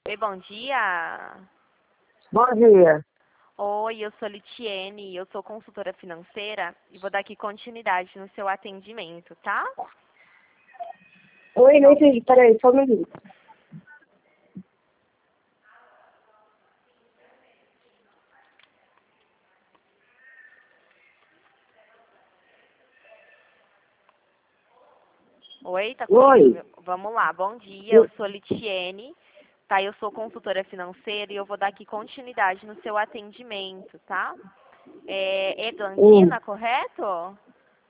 Oi, bom dia. Bom dia. Oi, eu sou Litiene, eu sou consultora financeira e vou dar aqui continuidade no seu atendimento, tá? Oi, não Então, entendi. Peraí, só um minuto. oi, tá conseguindo? Oi. Vamos lá, bom dia, eu sou Litiene, tá? Eu sou consultora financeira e eu vou dar aqui continuidade no seu atendimento, tá? É Edlandina, correto?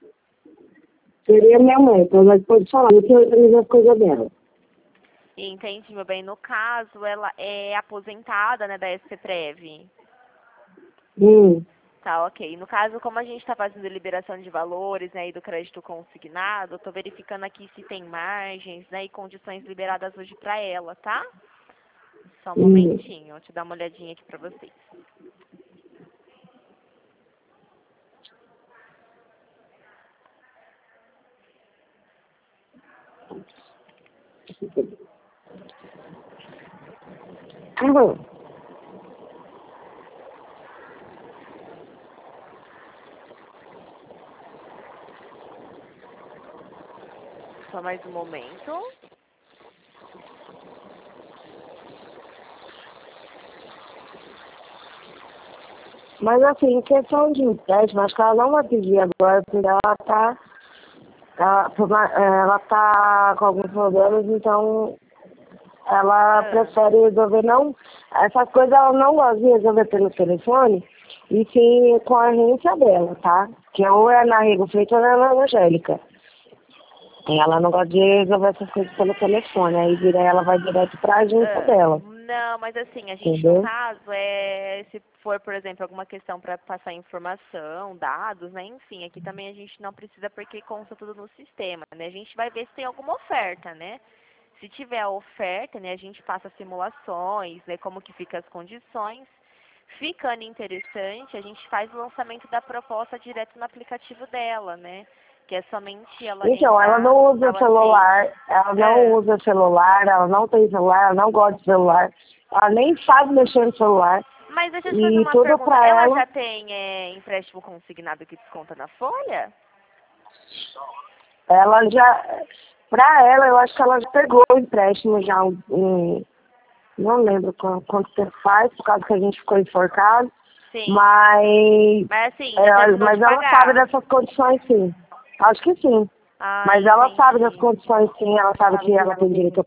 Seria minha mãe, então ela pode falar, eu tenho organizar as coisas dela. Entendi, meu bem. No caso, ela é aposentada, né, da SCPrev. Hum. Tá, ok. No caso, como a gente está fazendo liberação de valores, né, e do crédito consignado, eu tô verificando aqui se tem margens, né, e condições liberadas hoje para ela, tá? Só um momentinho, eu te dar uma olhadinha aqui para vocês. Tá bom. Só mais um momento. Mas assim, em questão de empréstimo, acho que ela não vai pedir agora, porque ela tá com alguns problemas, então ela prefere resolver não. Essas coisas ela não gosta de resolver pelo telefone, e sim com a agência dela, tá? Que ou é na Rego Freitas ou é na Angélica. E ela não gosta de resolver essas coisas pelo telefone, aí ela vai direto pra agência dela, Não, mas assim, a gente, no entendeu? caso, se for, por exemplo, alguma questão para passar informação, dados, né, enfim, aqui também a gente não precisa porque consta tudo no sistema, né? A gente vai ver se tem alguma oferta, né? Se tiver a oferta, né, a gente passa simulações, né, como que fica as condições. Ficando interessante, a gente faz o lançamento da proposta direto no aplicativo dela, né? Que é somente ela Então, ela entrar não na usa celular, fanpage. ela não usa celular, ela não tem celular, ela não gosta de celular, ela nem sabe mexer no celular, Mas deixa eu te fazer e uma tudo pergunta. pra Ela ela. já tem empréstimo consignado que desconta na folha? Ela já, pra ela, eu acho que ela já pegou o empréstimo já, não lembro quanto tempo faz, por causa que a gente ficou enforcado, Sim. mas, Mas assim, já terminou de mas ela sabe pagar. dessas condições sim, acho que sim. Ah, Mas ela sabe das entendi. condições sim, ela sabe que ela tem direito